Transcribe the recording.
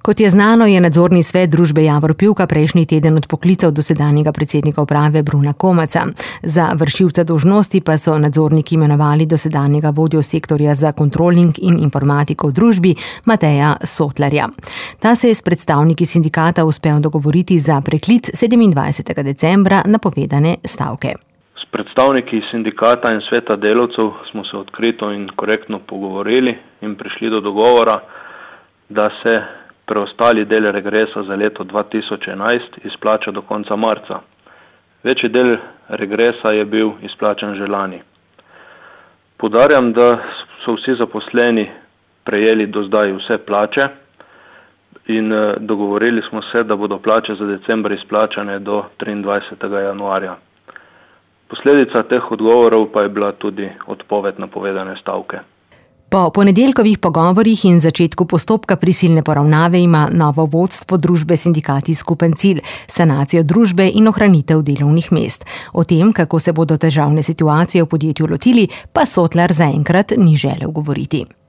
Kot je znano, je nadzorni svet družbe Javor Pivka prejšnji teden odpoklical dosedanjega predsednika uprave Bruna Komaca. Za vršilca dolžnosti pa so nadzorniki imenovali dosedanjega vodjo sektorja za kontroling in informatiko v družbi Mateja Sotlarja. Ta se je s predstavniki sindikata uspel dogovoriti za preklic 27. decembra napovedane stavke. S predstavniki sindikata in sveta delavcev smo se odkrito in korektno pogovorili in prišli do dogovora, da se preostali del regresa za leto 2011 izplača do konca marca. Večji del regresa je bil izplačan že lani. Poudarjam, da so vsi zaposleni prejeli do zdaj vse plače in dogovorili smo se, da bodo plače za december izplačane do 23. januarja. Posledica teh odgovorov pa je bila tudi odpoved napovedane stavke. Po ponedeljkovih pogovorih in začetku postopka prisilne poravnave ima novo vodstvo družbe sindikati skupen cilj: sanacijo družbe in ohranitev delovnih mest. O tem, kako se bodo težavne situacije v podjetju lotili, pa Sotlar zaenkrat ni želel govoriti.